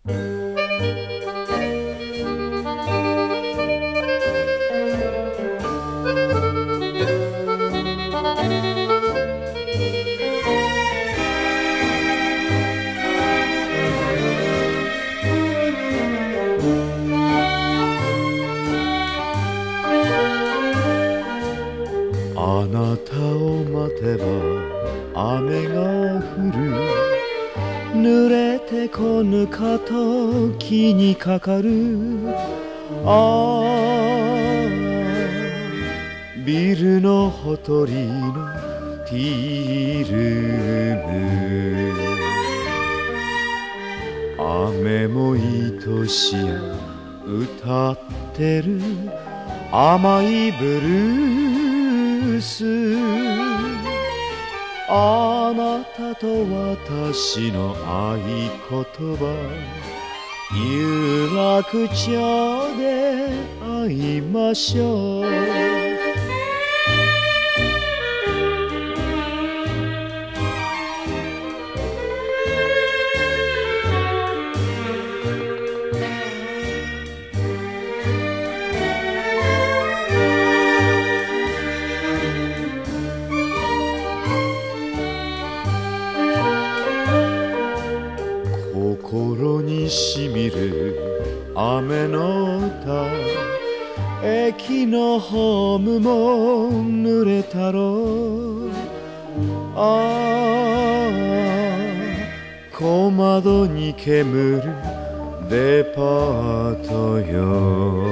あなたを待てば雨が降る、濡れてこぬかと気にかかる。ああ、ビルのほとりのティールーム、雨も愛しや歌ってる甘いブルース。あなたと私の合言葉、有楽町で会いましょう。心にしみる雨の歌、駅のホームも濡れたろう。ああ、小窓に煙るデパートよ。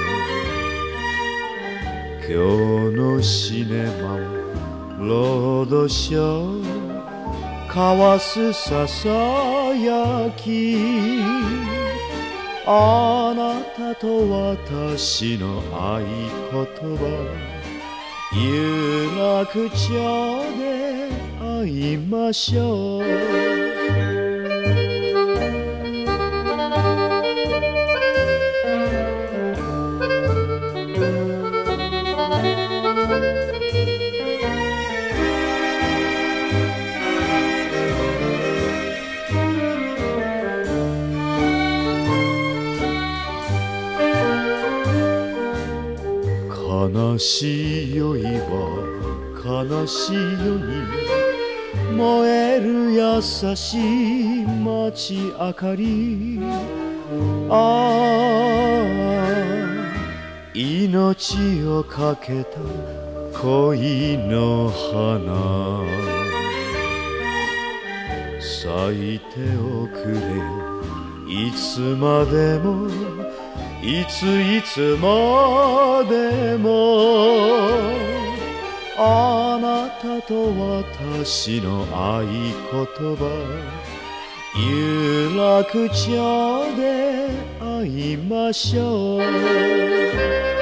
今日のシネマはロードショー、交わすささやき。あなたと私の合言葉、有楽町で会いましょう。悲しい酔いは悲しいよに燃える優しい街明かり。ああ、命をかけた恋の花、咲いておくれよいつまでも、いつまでも。あなたと私の合言葉、有楽町で会いましょう。